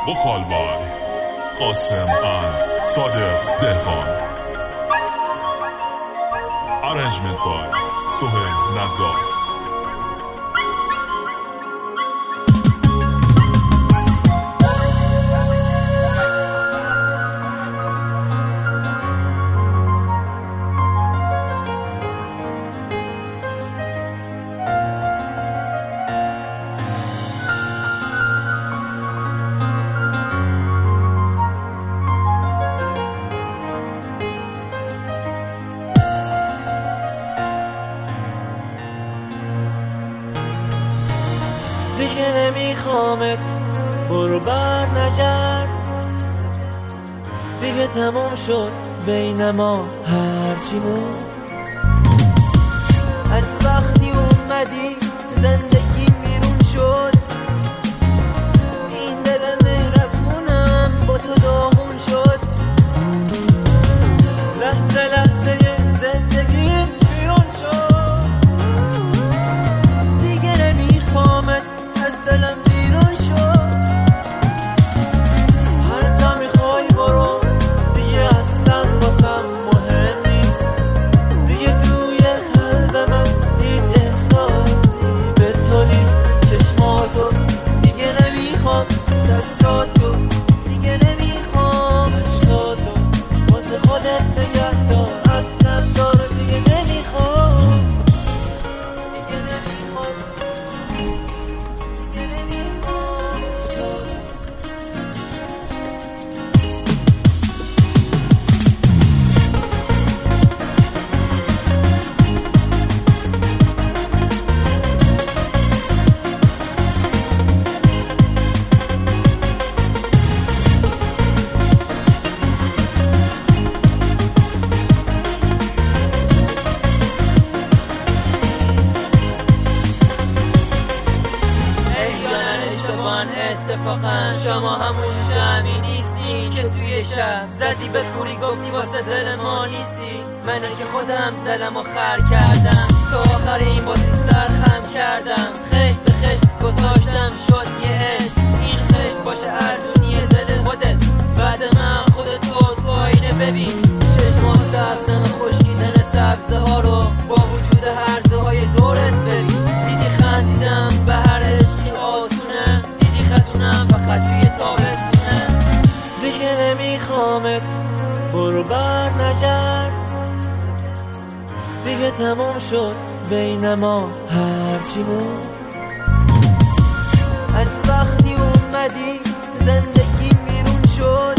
وکال بای قاسم اند صادق دهقان. ارنجمنت بای سهیل نگاف. دیگه نمیخوامت، برو بر نگرد. دیگه تموم شد بین ما هرچی بود. از وقتی اومدی زندگی بیرون شد. این دل مهربونم با تو داغون شد. لحظه لحظه زندگی بیرون شد. دیگه نمیخوامت، از دلم بیرون شد. هر جا میخوای برو، دیگه اصلا واسم مهم نیست. دیگه توی قلب من هیچ احساسی به تو نیست. چشماتو دیگه نمیخوام، دستاتو دیگه نمیخوام، عشقاتو واسه خودت نگه دار. اصلا دار دیگه نمیخوام، دیگه نمیخوام. اتفاقا شما همون شمی نیستی که توی شهر زدی به کوری گفتی واسه دل ما نیستی. منه که خودم دلمو خر کردم، تا آخر این بازی سرخم کردم. خشت به خشت گذاشتم شد یه عشق. این خشت باشه ارزونی دل خودت. بعد من خودت تو آینه ببین. چشما سبزم خشکیدن سبزه ها رو با وجود هرزه های دورت ببین. دیدی خندیدم به هر عشقی آسونه. خزونم فقط توی تابستونه. دیگه نمیخوامت، برو بر نگرد. دیگه تموم شد بین ما هرچی بود. از وقتی اومدی زندگی بیرون شد.